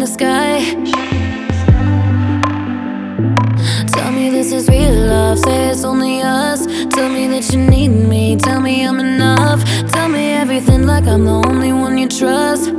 sky. Tell me this is real love, say it's only us. Tell me that you need me, tell me I'm enough. Tell me everything like I'm the only one you trust.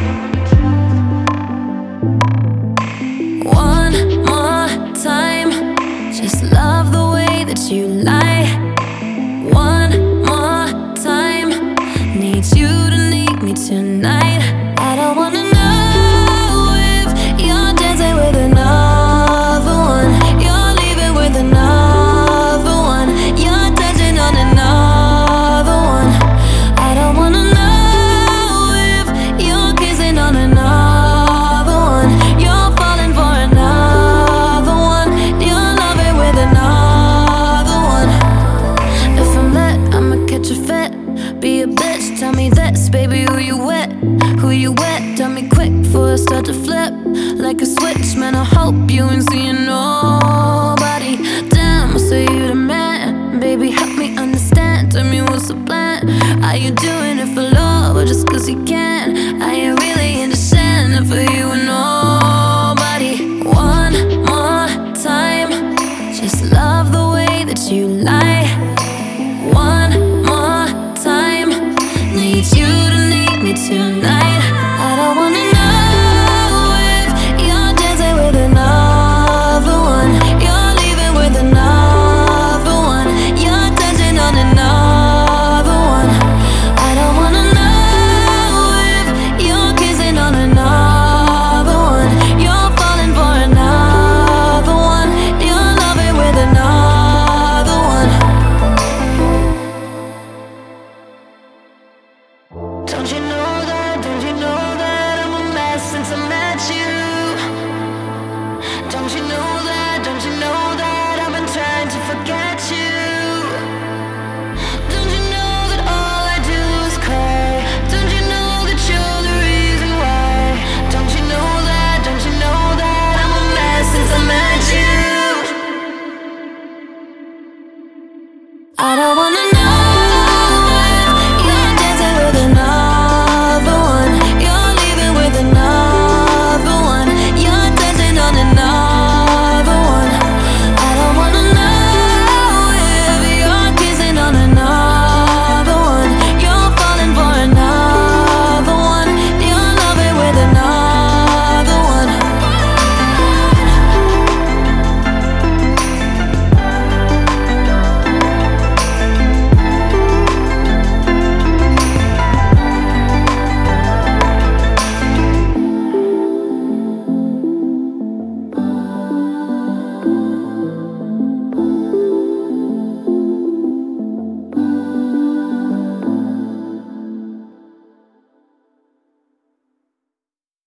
One more time, just love the way that you lie. One more time, need you to need me tonight. I don't wanna know if you're dancing with another one, you're leaving with another one, you're touching on another one. I don't wanna know if you're kissing on another one, you're falling for another one, you're loving with another one. If I'm lit, I'ma catch a fit. Be a bitch, tell me this, baby, who you with? Who you with? Tell me quick before I start to flip like a switch, man, I hope you ain't seeing nobody. Damn, I say you the man. Baby, help me understand, tell me what's the plan. Are you doing it for love or just cause you can?